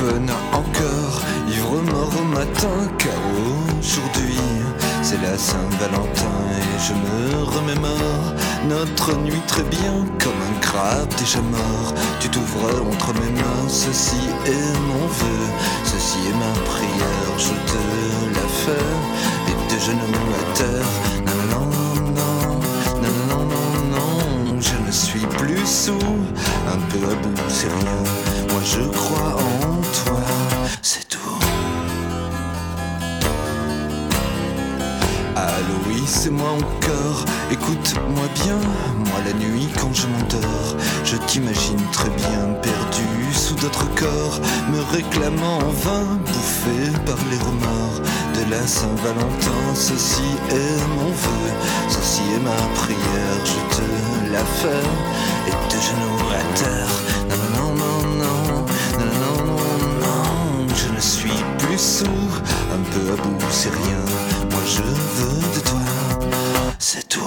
téléphone encore, ivre mort au matin, car aujourd'hui c'est la Saint-Valentin et je me remémore notre nuit très bien, comme un crabe déjà mort. Tu t'ouvres entre mes mains, ceci est mon vœu, ceci est ma prière, je te la fais, et de genoux à terre. Non, non, non, non, non, non, non, je ne suis plus sous, un peu à bout, c'est rien, moi je crois en toi, c'est tout. Allô oui c'est moi encore, écoute-moi bien, moi la nuit quand je m'endors, je t'imagine très bien perdu sous d'autres corps, me réclamant en vain, bouffé par les remords de la Saint-Valentin. Ceci est mon vœu, ceci est ma prière, je te la fais, et de genoux à terre. Non, non, non, non, non, non, non, non, je ne suis plus sous, un peu à bout, c'est rien, moi je veux de toi, c'est tout.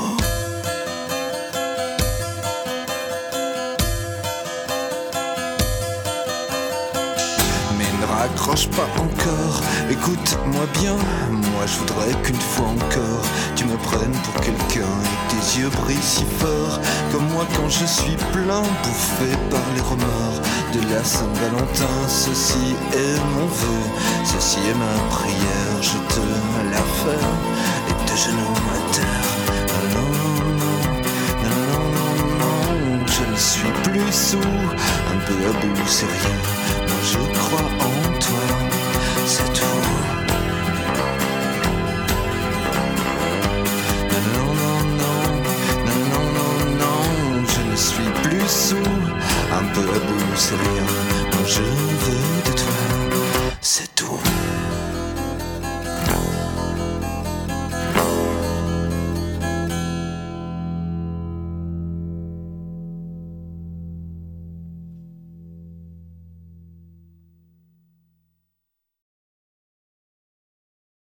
Raccroche pas encore, écoute-moi bien, moi je voudrais qu'une fois encore tu me prennes pour quelqu'un et que tes yeux brillent si fort comme moi quand je suis plein, bouffé par les remords de la Saint-Valentin. Ceci est mon vœu, ceci est ma prière, je te la fais, et de genoux à terre. Non, non, non, non, non, je ne suis plus sous, un peu à bout, c'est rien, moi je crois en toi, c'est tout. Non, non, non, non, non, non, non, je ne suis plus sous, un peu à bout, c'est rien, moi je veux de toi, c'est tout.